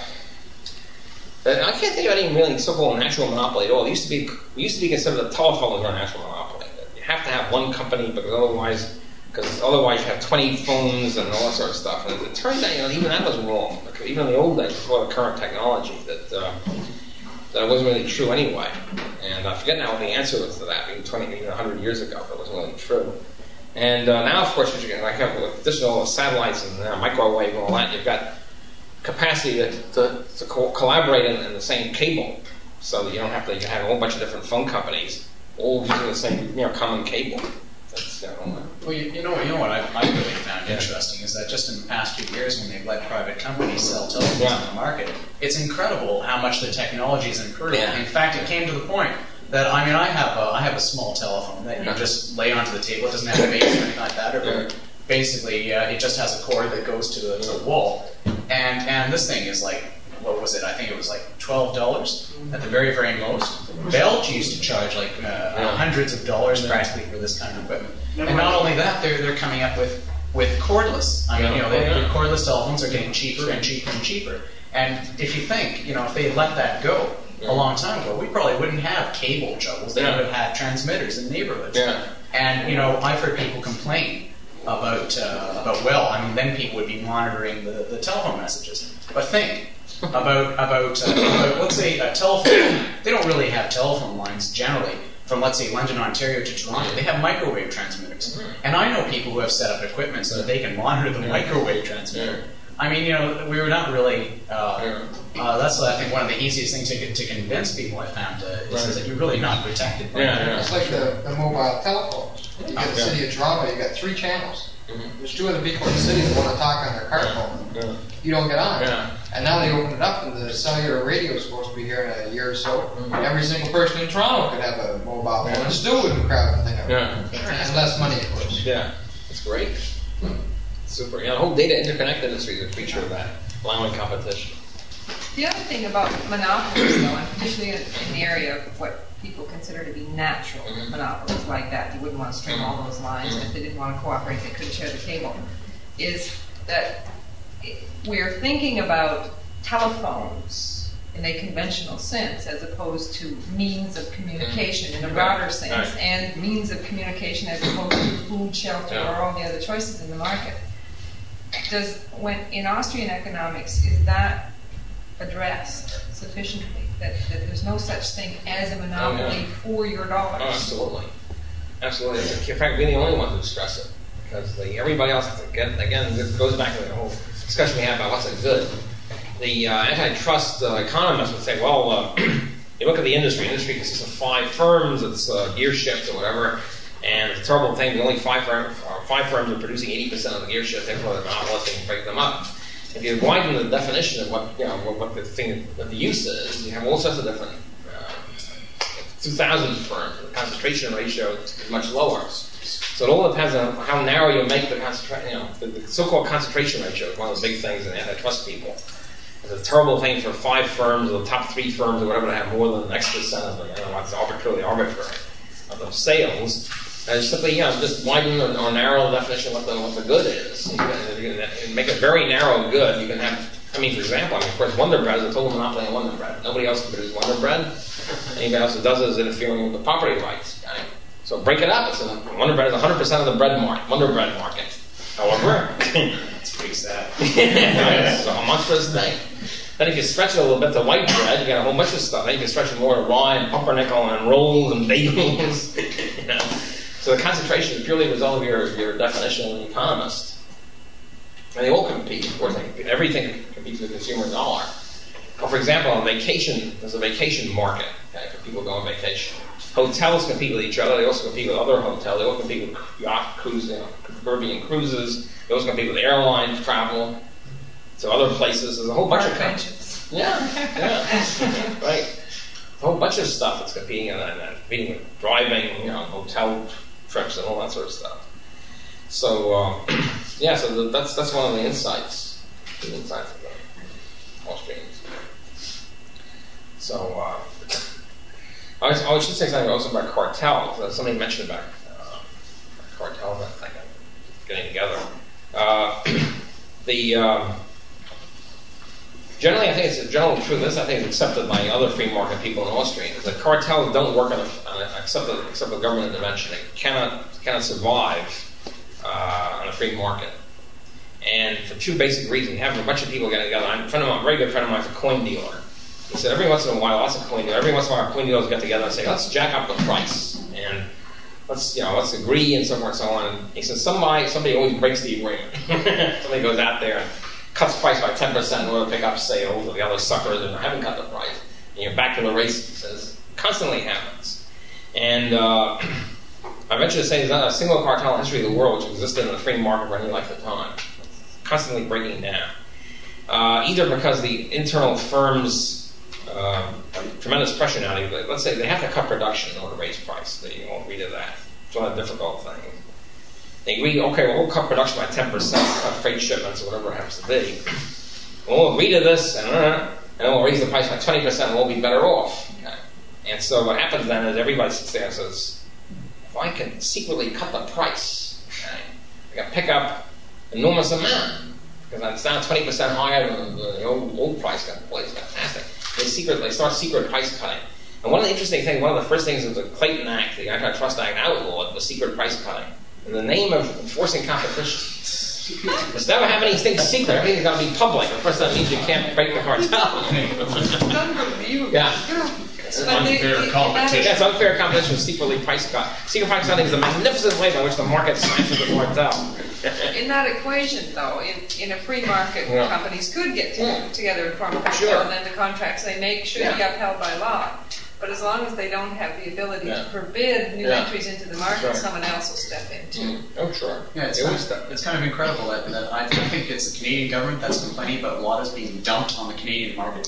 Speaker 1: I can't think of any really so-called natural monopoly at all. It used to be, it used to be considered a telephone as a natural monopoly. You have to have one company because otherwise, because otherwise you have twenty phones and all that sort of stuff. And it turns out, you know, even that was wrong. Even in the old days, before the current technology, that uh, that wasn't really true anyway. And I forget now what the answer was to that. Even twenty, even a hundred years ago, that wasn't really true. And uh, now, of course, what you can, like, have with additional all the satellites and uh, microwave and all that, you've got capacity to, to, to co- collaborate in, in the same cable, so that you don't have to. You can have a whole bunch of different phone companies all using the same, you know, common cable. That's, you know,
Speaker 5: Well, you, you know, you know what I, I really found interesting is that just in the past few years, when they've let private companies sell telephones
Speaker 1: Yeah.
Speaker 5: on the market, it's incredible how much the technology has improved.
Speaker 1: Yeah.
Speaker 5: In fact, it came to the point that I mean, I have a, I have a small telephone that you
Speaker 1: Yeah.
Speaker 5: just lay onto the table. It doesn't have a base or anything like that. Or
Speaker 1: Yeah.
Speaker 5: Basically, uh, it just has a cord that goes to the, to the wall, and and this thing is like. What was it? I think it was like twelve dollars at the very, very most. Belch used to charge like uh,
Speaker 1: Yeah.
Speaker 5: hundreds of dollars practically for this kind of equipment. And not only that, they're they're coming up with, with cordless. I mean,
Speaker 1: Yeah.
Speaker 5: you know, they,
Speaker 1: Yeah.
Speaker 5: the cordless telephones are getting cheaper and cheaper and cheaper. And if you think, you know, if they had let that go
Speaker 1: Yeah.
Speaker 5: a long time ago, we probably wouldn't have cable juggles. They
Speaker 1: Yeah.
Speaker 5: would have had transmitters in neighborhoods.
Speaker 1: Yeah.
Speaker 5: And you know, I've heard people complain about uh, about well, I mean, then people would be monitoring the, the telephone messages. But think. about about, uh, about let's say a telephone. They don't really have telephone lines generally from let's say London, Ontario to Toronto. They have microwave transmitters, and I know people who have set up equipment so that they can monitor the microwave transmitter. I mean, you know, we were not really. Uh, uh, that's I think one of the easiest things to get, to convince people I found uh, is,
Speaker 1: Right.
Speaker 5: is that you're really not protected. By
Speaker 1: Yeah,
Speaker 5: that.
Speaker 1: yeah.
Speaker 8: It's like the, the mobile telephone. You got the
Speaker 1: Yeah.
Speaker 8: city of Toronto, you got three channels.
Speaker 1: Mhm.
Speaker 8: There's two other people in the city that want to talk on their car phone.
Speaker 1: Yeah.
Speaker 8: You don't get on.
Speaker 1: Yeah.
Speaker 8: And now they open it up, and the cellular radio is supposed to be here in a year or so.
Speaker 1: Mhm.
Speaker 8: Every single person in Toronto could have a mobile phone,
Speaker 1: Yeah.
Speaker 8: and still wouldn't crowd the thing out.
Speaker 1: Yeah.
Speaker 8: And less money, of course.
Speaker 1: Yeah, it's great. Super. Yeah, the whole data interconnected industry is a feature of that, allowing competition.
Speaker 3: The other thing about monopolies, though, and particularly in, in the area of what people consider to be natural
Speaker 1: Mhm.
Speaker 3: monopolies like that, you wouldn't want to string all those lines, and if they didn't want to cooperate, they couldn't share the cable, is that we're thinking about telephones in a conventional sense, as opposed to means of communication in a broader sense,
Speaker 1: Right.
Speaker 3: and means of communication as opposed to food, shelter,
Speaker 1: Yeah.
Speaker 3: or all the other choices in the market. Does, when, in Austrian economics, is that addressed sufficiently? That, that there's no such thing as a monopoly
Speaker 1: Oh, yeah.
Speaker 3: for your
Speaker 1: Oh,
Speaker 3: dollars?
Speaker 1: absolutely. Absolutely. In fact, we're the only ones who stress it. Because the, everybody else, again, again, it goes back to the whole discussion we had about what's a good. The uh, antitrust uh, economists would say, well, uh, you look at the industry. Industry consists of five firms. It's uh, gear shifts or whatever. And it's a terrible thing. Only five, firm, uh, five firms are producing eighty percent of the gear shifts. Therefore, they're monopolists. They can break them up. If you widen the definition of what, you know, what, what the thing, what the use is, you have all sorts of different. Uh, two thousand firms. The concentration ratio is much lower. So it all depends on how narrow you make the concentration. You know, the, the so-called concentration ratio is one of the big things in antitrust people. It's a terrible thing for five firms, or the top three firms, or whatever, to have more than X percent of the, you know, what's arbitrarily arbitrary of the sales. And it's simply, you know, just widen or, or narrow the definition of what the, what the good is. You can, you can make a very narrow good. You can have, I mean, for example, I mean, of course, Wonder Bread is a total monopoly on Wonder Bread. Nobody else can produce Wonder Bread. Anybody else that does it is interfering with the property rights. Okay? So break it up. It's a, Wonder Bread is one hundred percent of the bread market, Wonder Bread market. However,
Speaker 5: It's pretty sad.
Speaker 1: it's a monstrous thing. Then if you stretch it a little bit to white bread, you get a whole bunch of stuff. Then you can stretch it more to rye and pumpernickel and rolls and bagels. You know? So the concentration is purely a result of your, your definition of an economist. And they all compete, of course. They compete. Everything competes with the consumer dollar. Well, for example, on vacation, there's a vacation market, okay, for people going on vacation. Hotels compete with each other. They also compete with other hotels. They all compete with yacht cruises, you know, Caribbean cruises. They also compete with airline travel to other places. There's a whole bunch of
Speaker 3: Conventions.
Speaker 1: yeah, yeah, right. A whole bunch of stuff that's competing and uh, competing with driving, you know, hotel trips and all that sort of stuff. So uh, yeah, so the, that's that's one of the insights, the insights of the Austrians. So uh, I, was, I should say something also about cartels. Uh, somebody mentioned about uh, cartels. I think I'm getting together. Uh, the um, Generally, I think it's a general truth. This, I think, is accepted by other free market people in Austria. Is that cartels don't work on a, on a, except, a, except with government intervention. They cannot cannot survive uh, on a free market. And for two basic reasons, having a bunch of people getting together. I'm a friend of mine, a very good friend of mine, is a coin dealer. He said every once in a while, lots of coin dealers. Every once in a while, coin dealers get together and say, let's jack up the price and let's you know let's agree and so forth and so on. And he says somebody somebody always breaks the agreement. Somebody goes out there and cuts price by ten percent in order to pick up sales, or the other suckers and haven't cut the price. And you're back to the race, he says. Constantly happens. And uh, I venture to say there's not a single cartel in the history of the world which existed in the free market for any length of time. It's constantly breaking down. Uh, either because the internal firms, uh, tremendous pressure now, they, let's say they have to cut production in order to raise price. They won't agree to that. It's one of the difficult things. They agree, okay, well, we'll cut production by ten percent, cut freight shipments, or whatever it happens to be. We'll agree to this, and, uh, and then we'll raise the price by twenty percent, and we'll be better off. Okay? And so what happens then is everybody sits there and says, if I can secretly cut the price, okay, I can pick up enormous amount, because it's now twenty percent higher than the old, old price got placed. Fantastic. They, secret, they start secret price cutting. And one of the interesting things, one of the first things is the Clayton Act, the Antitrust Act, outlawed was secret price cutting. In the name of enforcing competition. Let's never have anything secret. Everything's got to be public. Of course, that means you can't break the cartel.
Speaker 3: Unbelievable.
Speaker 1: Yeah.
Speaker 3: But
Speaker 5: Unfair
Speaker 3: they- they-
Speaker 5: competition.
Speaker 1: That's unfair competition, secretly price cut. Secret price cutting is a magnificent way by which the market smashes the cartel.
Speaker 3: In that equation, though, in, in a free market,
Speaker 1: Yeah.
Speaker 3: companies could get to,
Speaker 1: Yeah.
Speaker 3: together and form a cartel,
Speaker 1: Sure.
Speaker 3: and then the contracts they make should be
Speaker 1: Yeah.
Speaker 3: upheld by law. But as long as they don't have the ability
Speaker 1: Yeah.
Speaker 3: to forbid new
Speaker 1: Yeah.
Speaker 3: entries into the market,
Speaker 1: Sure.
Speaker 3: someone else will step in too.
Speaker 1: Mm. Oh, sure.
Speaker 5: Yeah, it's
Speaker 1: They
Speaker 5: kind,
Speaker 1: always
Speaker 5: of, it's kind of incredible that, that I, I think it's the Canadian government that's complaining about laws being dumped on the Canadian market.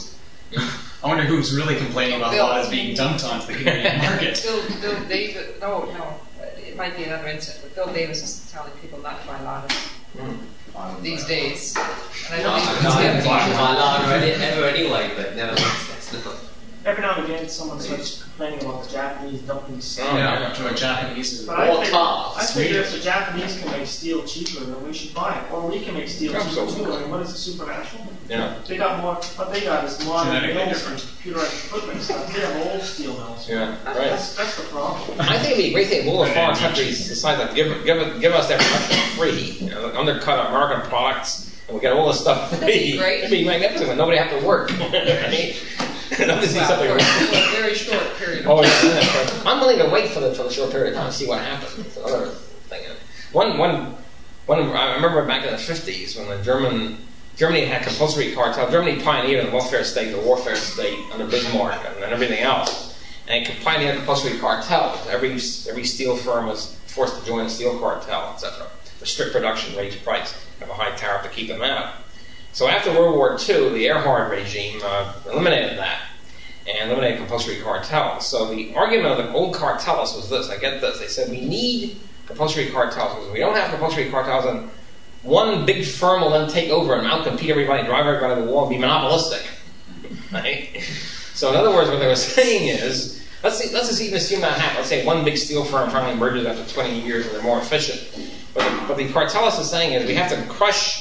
Speaker 5: I wonder who's really complaining about
Speaker 3: Bill.
Speaker 5: laws being dumped onto the Canadian market.
Speaker 3: Bill, Bill Davis, no, no, it might be another incident, but Bill Davis is telling people not to buy ladders
Speaker 1: Mm.
Speaker 3: these days. And I
Speaker 7: No,
Speaker 3: don't
Speaker 7: I
Speaker 3: think
Speaker 7: can't
Speaker 3: it's
Speaker 7: buy
Speaker 3: good.
Speaker 7: my lager any- ever anyway, but nevertheless, that's not.
Speaker 4: every now and again someone starts complaining about the Japanese dumping steel.
Speaker 1: Oh,
Speaker 5: Yeah, to a Japanese.
Speaker 4: But I
Speaker 7: Or
Speaker 4: figure,
Speaker 7: tar.
Speaker 4: I figure if the Japanese can make steel cheaper, then we should buy it. Or we can make steel cheaper
Speaker 1: Absolutely.
Speaker 4: too. I mean, what is it, Supernatural?
Speaker 1: Yeah.
Speaker 4: They got more, what they got is modern
Speaker 5: Genetically
Speaker 4: mills and
Speaker 5: different.
Speaker 4: computerized equipment stuff. They have old steel mills.
Speaker 1: Yeah, right.
Speaker 4: That's, that's the problem.
Speaker 1: I think it'd be a great thing if all the foreign countries decide that give give it, give us their production free, you know, undercut American products, and we get all this stuff free.
Speaker 3: That'd be great.
Speaker 1: It'd be magnificent. And nobody have to work. Right? Nobody sees
Speaker 3: Well,
Speaker 1: something
Speaker 3: for,
Speaker 1: wrong.
Speaker 3: for a very short period of
Speaker 1: Oh,
Speaker 3: time.
Speaker 1: yeah, that's right. I'm willing to wait for the for the short period of time to see what happens. It's another thing. One one one. I remember back in the fifties when the German Germany had compulsory cartel. Germany pioneered the welfare state, the warfare state under Bismarck, and, and everything else. And it pioneered compulsory cartels. Every every steel firm was forced to join a steel cartel, et cetera. Restrict production, raise price, have a high tariff to keep them out. So after World War Two, the Erhard regime uh, eliminated that and eliminated compulsory cartels. So the argument of the old cartelists was this. I get this. They said we need compulsory cartels because if we don't have compulsory cartels, then one big firm will then take over and outcompete everybody, drive everybody to the wall, and be monopolistic. Right? So in other words, what they were saying is, let's see, let's just even assume that happens. Let's say one big steel firm finally emerges after twenty years and they're more efficient. But the, but the cartelist is saying is we have to crush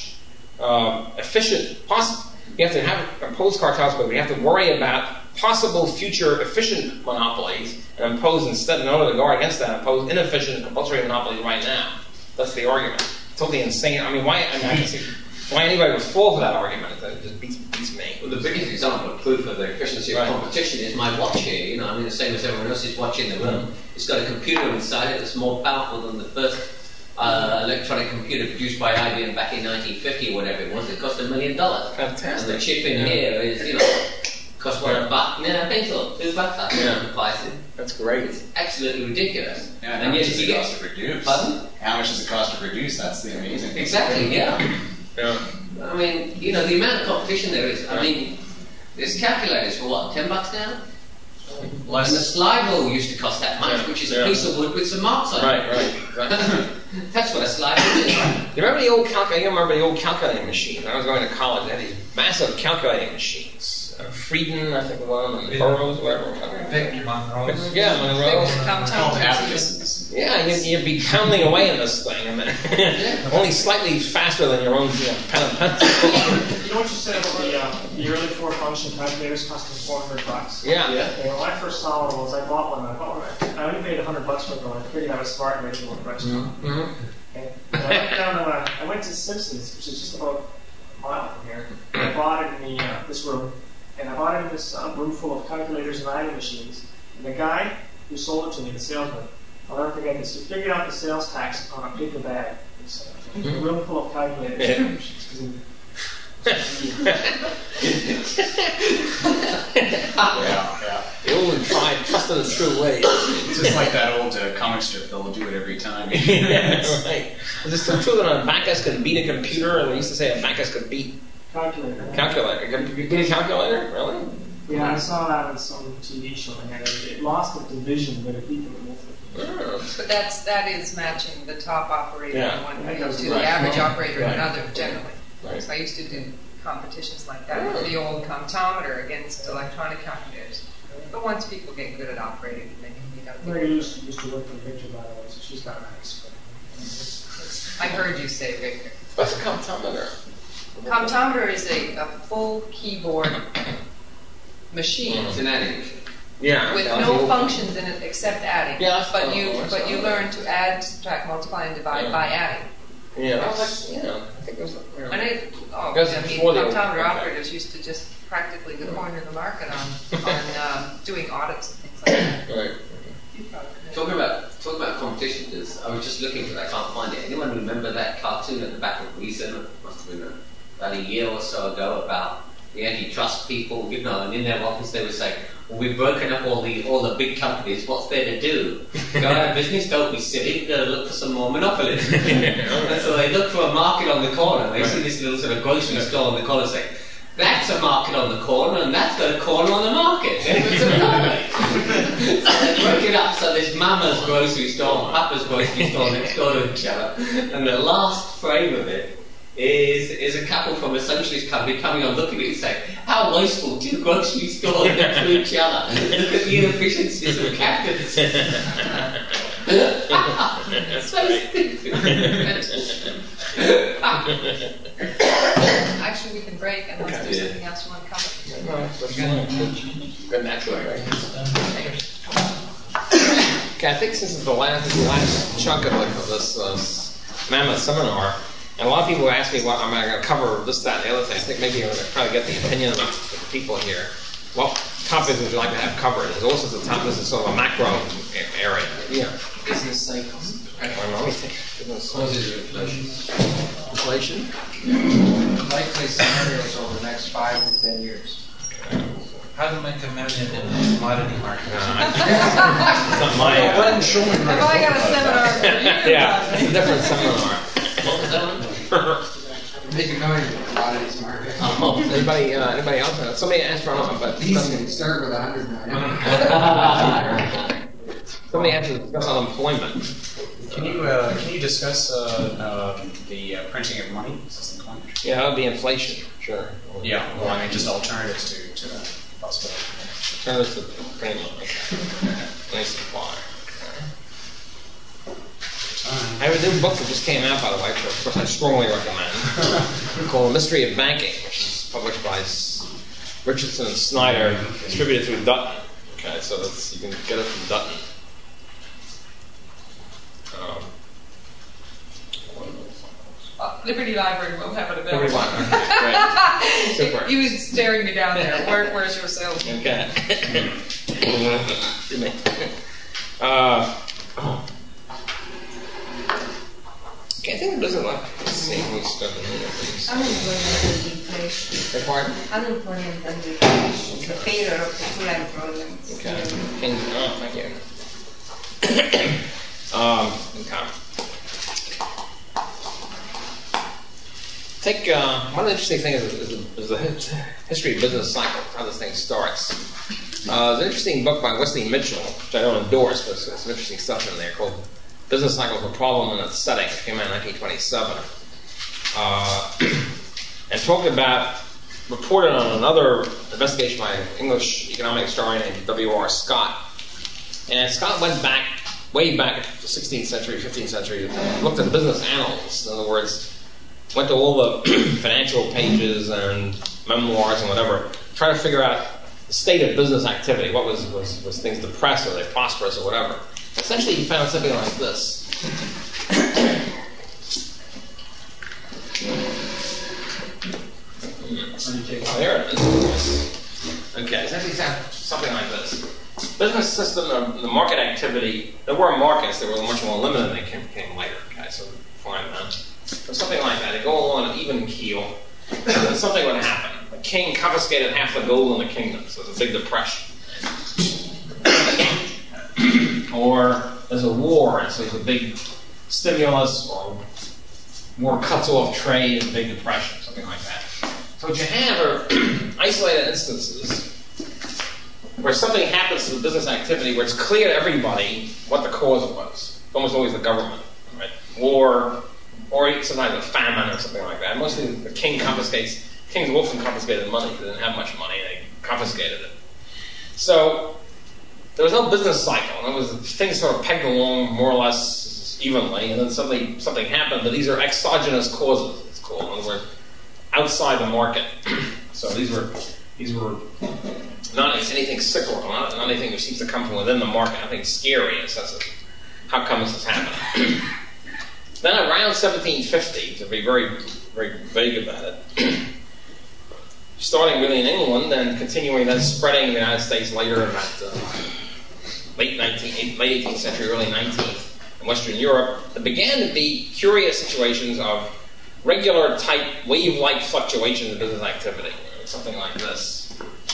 Speaker 1: uh, efficient, poss- we have to have impose cartels, but we have to worry about possible future efficient monopolies and impose instead, in order to guard against that, impose inefficient compulsory monopolies right now. That's the argument. Totally insane. I mean, why? I mean, I can see why anybody would fall for that argument. It just beats, beats me.
Speaker 7: Well, the biggest example of proof of the efficiency of
Speaker 1: Right.
Speaker 7: competition is my watch here. You know, I mean, the same as everyone else's watch in the room. It's got a computer inside it that's more powerful than the first uh, electronic computer produced by I B M back in nineteen fifty or whatever it was. It cost a million dollars.
Speaker 1: Fantastic.
Speaker 7: And the chip in
Speaker 1: Yeah.
Speaker 7: here is, you know, cost what,
Speaker 1: Yeah.
Speaker 7: a buck? Yeah, I think so. Two bucks, I think,
Speaker 1: Yeah.
Speaker 7: the price.
Speaker 1: That's great.
Speaker 7: It's absolutely ridiculous.
Speaker 5: Yeah,
Speaker 7: and
Speaker 5: how much
Speaker 7: yet,
Speaker 5: does
Speaker 7: if
Speaker 5: it
Speaker 7: you
Speaker 5: cost
Speaker 7: get
Speaker 5: to produce?
Speaker 7: Pardon?
Speaker 5: How much does it cost to produce? That's the amazing thing.
Speaker 7: Exactly, yeah.
Speaker 1: Yeah.
Speaker 7: I mean, you know, the amount of competition there is. I mean, there's calculators for what, ten bucks now? And the
Speaker 5: Less.
Speaker 7: slide rule used to cost that much,
Speaker 1: Yeah,
Speaker 7: which is
Speaker 1: yeah.
Speaker 7: a piece of wood with some marks on it.
Speaker 1: Right, right. Exactly.
Speaker 7: That's what a slide rule is.
Speaker 1: You remember the old calculator? You remember the old calculating machines? When I was going to college, they had these massive calculating machines. Uh, Frieden, I think, one, and
Speaker 2: Yeah.
Speaker 1: Burroughs, whatever. whatever.
Speaker 2: Big Monroe's.
Speaker 1: Yeah, Monroe.
Speaker 3: Come,
Speaker 5: Called
Speaker 3: come,
Speaker 5: abacuses.
Speaker 1: Yeah, you'd, you'd be pounding away in this thing, and then only slightly faster than your own you know, pen and pencil.
Speaker 4: You know what you said about the, uh, the early four function calculators costing four hundred bucks?
Speaker 1: Yeah.
Speaker 7: Yeah.
Speaker 4: Okay, when I first saw one was I bought one. I bought one. I only paid a hundred bucks for it. Though. I figured I was smart and ready to work right.
Speaker 1: Mm-hmm.
Speaker 4: Okay. And I went down to uh, I went to Simpsons, which is just about a mile from here. And I bought it in the uh, this room, and I bought it in this uh, room full of calculators and adding machines. And the guy who sold it to me, the salesman, I'll never forget this. He figured out the sales tax on a paper bag. It's a room full of calculators.
Speaker 1: Yeah.
Speaker 4: and machines.
Speaker 5: Yeah, yeah.
Speaker 1: The old and tried, trusted and true way.
Speaker 5: It's just like that old uh, comic strip. They'll do it every time.
Speaker 1: Yeah, right. Is it so true that a abacus can beat a computer? And they used to say a abacus could beat
Speaker 4: Calculator.
Speaker 1: a calculator. Can you beat a calculator? Really?
Speaker 4: Yeah, I saw that on some T V show. And it, it lost the division, but it beat the wolf.
Speaker 1: Oh.
Speaker 3: But that's, that is matching the top operator
Speaker 1: Yeah.
Speaker 3: in one
Speaker 4: Right.
Speaker 3: way to the
Speaker 1: Right.
Speaker 3: average operator in
Speaker 1: Right.
Speaker 3: another, generally.
Speaker 1: Right.
Speaker 3: So I used to do competitions like that with
Speaker 1: Oh.
Speaker 3: the old comptometer against electronic calculators. But once people get good at operating, they can beat out the
Speaker 4: Mary used to, used to work for Victor, by the way, so she's got nice.
Speaker 3: I heard you say, Victor.
Speaker 1: What's a comptometer?
Speaker 3: Comptometer is a, a full keyboard machine
Speaker 7: It's an adding machine.
Speaker 1: Yeah.
Speaker 3: with
Speaker 1: yeah,
Speaker 3: no
Speaker 1: the-
Speaker 3: functions in it except adding.
Speaker 1: Yeah, that's-
Speaker 3: but you
Speaker 1: oh, that's
Speaker 3: but you
Speaker 1: all
Speaker 3: learn to add, subtract, multiply, and divide
Speaker 1: Yeah.
Speaker 3: by adding.
Speaker 1: Yeah, that was like, yeah, I think it was. Yeah.
Speaker 3: And it, oh,
Speaker 1: That's
Speaker 3: I mean,
Speaker 1: before the-
Speaker 3: comptometer
Speaker 1: okay.
Speaker 3: operators used to just practically the corner of the market on on um, doing audits and things like that.
Speaker 1: Right.
Speaker 3: You probably know.
Speaker 7: Talking about talking about competition, because I was just looking for it, I can't find it. Anyone remember that cartoon at the back of Reason? It must have been about a year or so ago about the antitrust people, you know, and in their office they were saying, well, we've broken up all the all the big companies, what's there to do? Go out of business, don't be silly, we've got to look for some more monopolies. And so they look for a market on the corner, they see this little sort of grocery store on the corner saying, that's a market on the corner, and that's got a corner on the market. It's a monopoly. So they broke it up, so there's Mama's grocery store and Papa's grocery store next door to each other. And the last frame of it is is a couple from a socialist company coming on looking at it and saying, how how wasteful two grocery stores are to each other. Look at the inefficiencies of capitalism. So stupid.
Speaker 3: Actually, we can break unless there's something else you want to cover.
Speaker 1: Good natural, right? Okay, I think this is the last, the last chunk of, like, of this uh, mammoth seminar. And a lot of people ask me, well, am I going to cover this, that, and the other thing? I think maybe I'm going to try to get the opinion of the people here. What topics would you like to have covered? There's also the top, this is sort of a macro area. Yeah.
Speaker 8: Business cycles.
Speaker 1: I don't know, let me think. Business
Speaker 8: Causes of inflation.
Speaker 1: inflation.
Speaker 8: Likely scenarios over the next five to ten years.
Speaker 2: How to make a million in the commodity market.
Speaker 1: It's not my... Uh,
Speaker 3: Have I got a seminar for you?
Speaker 1: yeah, it's a different seminar.
Speaker 7: What was that one?
Speaker 8: Make a million in the commodities market.
Speaker 1: Oh, anybody, uh, anybody else? Uh, Somebody asked for uh, but
Speaker 8: Easy, start with a hundred million.
Speaker 1: somebody asked to discuss unemployment.
Speaker 5: Can you uh, can you discuss uh, um, the uh, printing of money? System coinage?
Speaker 1: Yeah, that would be inflation, sure.
Speaker 5: Yeah. Well, I mean, just alternatives to to that possibility.
Speaker 1: Alternatives to printing money. Money supply. I have a new book that just came out, by the way, which of course I strongly recommend, called Mystery of Banking, which is published by Richardson and Snyder, distributed through Dutton. Okay, so that's, you can get it from Dutton. Um,
Speaker 3: Uh, Liberty Library will have it available.
Speaker 1: Liberty Library, great. Super.
Speaker 3: He was staring me down there. Where, where's your salesman?
Speaker 1: Okay. uh, oh. Okay, I think it doesn't like let's see who's stuff in here, please.
Speaker 9: Unemployment and deflation.
Speaker 1: Beg pardon?
Speaker 9: Unemployment and deflation. The failure of the full employment.
Speaker 1: Okay. King, oh, thank you. um, okay. Take, uh, one interesting thing is, is, is the history of business cycle, how this thing starts. Uh, there's an interesting book by Wesley Mitchell, which I don't endorse, but there's some interesting stuff in there called Business Cycle of a Problem and Its Setting. It came out in nineteen twenty-seven. Uh, and talked about, reported on another investigation by an English economic historian named W R Scott. And Scott went back, way back to the sixteenth century, fifteenth century, and looked at business annals. In other words, went to all the financial pages and memoirs and whatever, trying to figure out the state of business activity. What was, was, was things depressed, or they prosperous, or whatever. Essentially, he found something like this. Oh, here it is. Okay, essentially something like this. Business system, the, the market activity, there were markets that were much more limited than they came, came later. Okay, so fine then. Or something like that. They go along an even keel, and then something would happen. The king confiscated half the gold in the kingdom, so there's a big depression. Or there's a war, and so there's a big stimulus, or war cuts off trade, and a big depression, something like that. So what you have are isolated instances where something happens to the business activity where it's clear to everybody what the cause was. It's almost always the government, right? War, or sometimes a famine or something like that. Mostly the king confiscates, kings often confiscated money because they didn't have much money, they confiscated it. So there was no business cycle. It was things sort of pegged along more or less evenly, and then suddenly something happened, but these are exogenous causes, it's called. In other words, outside the market. So these were these were not anything cyclical, not, not anything that seems to come from within the market, nothing scary in the sense of how come this is happening. Then around seventeen fifty, to be very, very vague about it, starting really in England and continuing, then spreading in the United States later in that uh, late nineteenth, late eighteenth century, early nineteenth, in Western Europe, there began to be curious situations of regular type wave-like fluctuations in business activity. Something like this.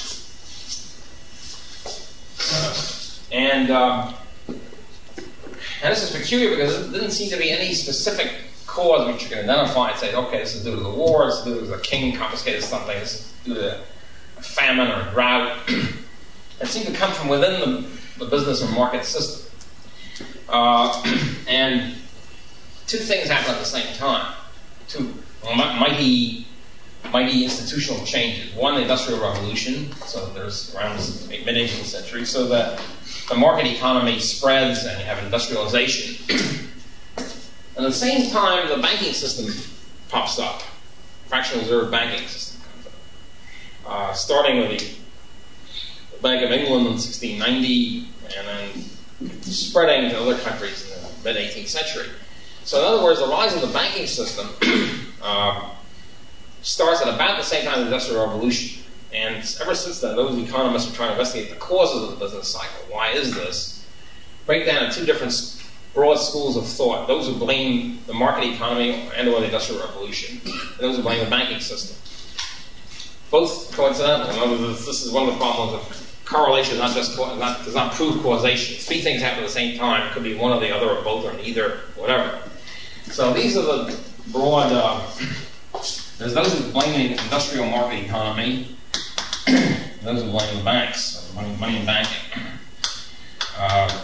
Speaker 1: And, uh, and this is peculiar because there didn't seem to be any specific cause which you can identify and say, okay, this is due to the war, this is due to the king confiscated something, this is due to a famine or a drought. It seemed to come from within the, the business or market system. Uh, and two things happen at the same time. Two mighty mighty institutional changes. One, the Industrial Revolution, so there's around the mid-eighteenth century, so that the market economy spreads and you have industrialization. And at the same time, the banking system pops up. Fractional reserve banking system comes up. Uh, starting with the Bank of England in sixteen ninety, and then spreading to other countries in the mid-eighteenth century. So in other words, the rise of the banking system uh, starts at about the same time as the Industrial Revolution. And ever since then, those economists are trying to investigate the causes of the business cycle. Why is this? Break down into two different broad schools of thought. Those who blame the market economy and or the Industrial Revolution, and those who blame the banking system. Both coincidental. In other words, this is one of the problems of correlation, not just not, does not prove causation. Three things happen at the same time. It could be one or the other, or both, or neither, whatever. So these are the broad. Uh, there's those who blame the industrial market economy, those who blame the banks, money, money and banking. Uh,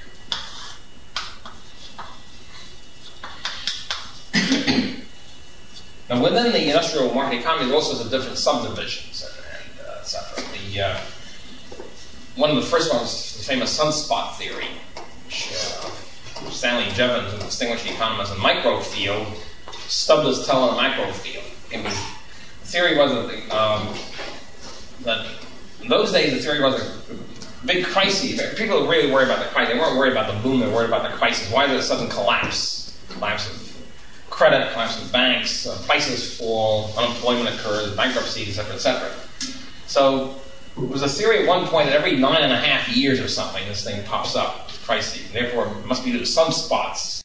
Speaker 1: Now, within the industrial market economy, there's all sorts of different subdivisions, and, and uh, et cetera. The, uh, one of the first ones is the famous sunspot theory, which uh, Stanley Jevons, a distinguished economist in microfield, stubbed his toe in the macrofield. I mean, the theory was that, the, um, that in those days, the theory was a big crisis. People were really worried about the crisis. They weren't worried about the boom. They were worried about the crisis. Why did a sudden collapse? Collapse of credit, collapse of banks, uh, prices fall, unemployment occurs, bankruptcies, et cetera, et cetera. So it was a theory at one point that every nine and a half years or something, this thing pops up, crisis. Therefore, it must be due to sunspots.